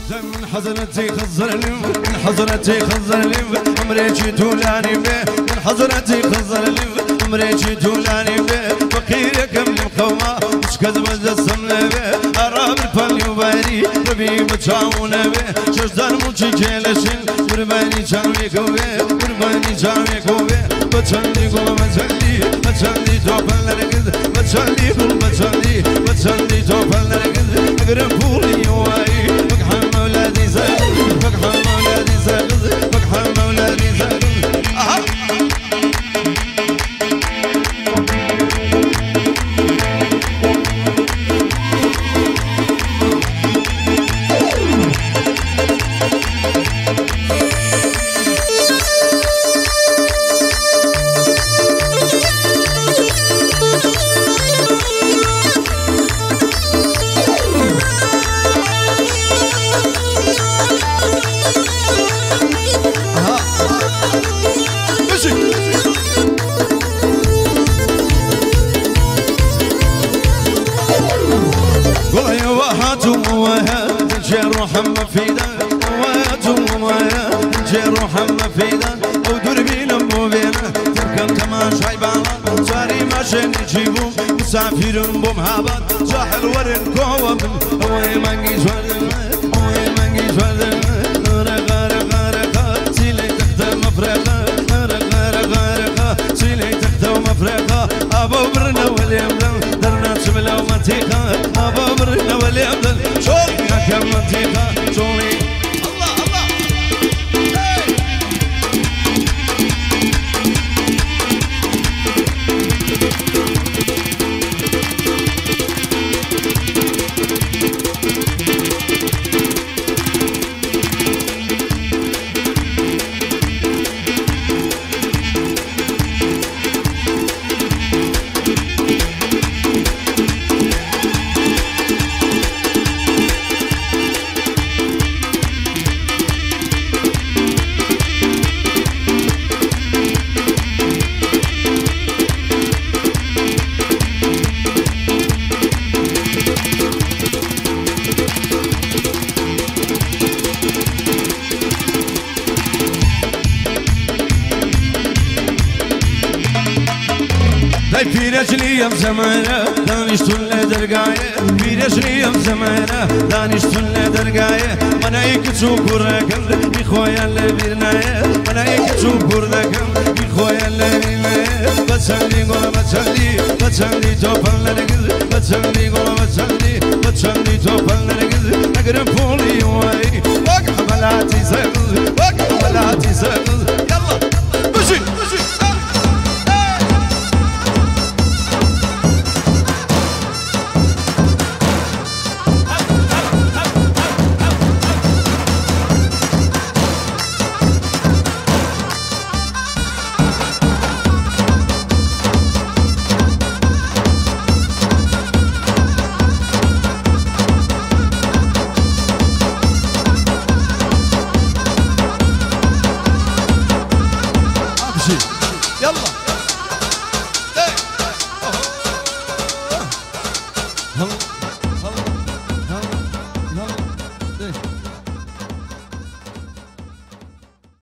من حضرتي خزر لي من حضرتي خزر لي عمري جيتولاني به من حضرتي خزر لي عمري جيتولاني به فقيرك من القوما مش كذب الجسم به أراب الفن يباري ربي بتشاون به شجدار ملشي جيلشين قرباني جاوي كوبه قرباني جاوي كوبه بتشاندي قول بتشاندي توفن لرقز بتشاندي قول بتشاندي توفن لرقز اقرب بولي يواي بقحم مولادي زاقز بقحم مولادي زاقز بقحم مولادي زاقز روحنا فيدا واتم ويا جي روحنا فيدا ودربي لمو بينا تركن كمان شايبانا صاري ماشي نجيبو مسافر بمهابات ساحل ورن كوابن هوي مانجي جوادن هوي مانجي جوادن رغا رغا رغا سيلي تحت مفرقة رغا رغا رغا سيلي تحت مفرقة أبو برنا واليمن درنا شملا ومتيخا أبو برنا واليمن شوف كم منطقة شومي الله الله في رجلي يم زمانه دانشتون لدرقايه في رجلي يم زمانه دانشتون لدرقايه منايك تشوكور لكم بخويا اللي بيرنايه منايك تشوكور لكم بخويا اللي بيرنايه بتسلي قول بتسلي توفن لرقز بتسلي قول بتسلي توفن لرقز اقرب فولي واي وقع بلاتي سقز وقع بلاتي سقز يلا مشي يلا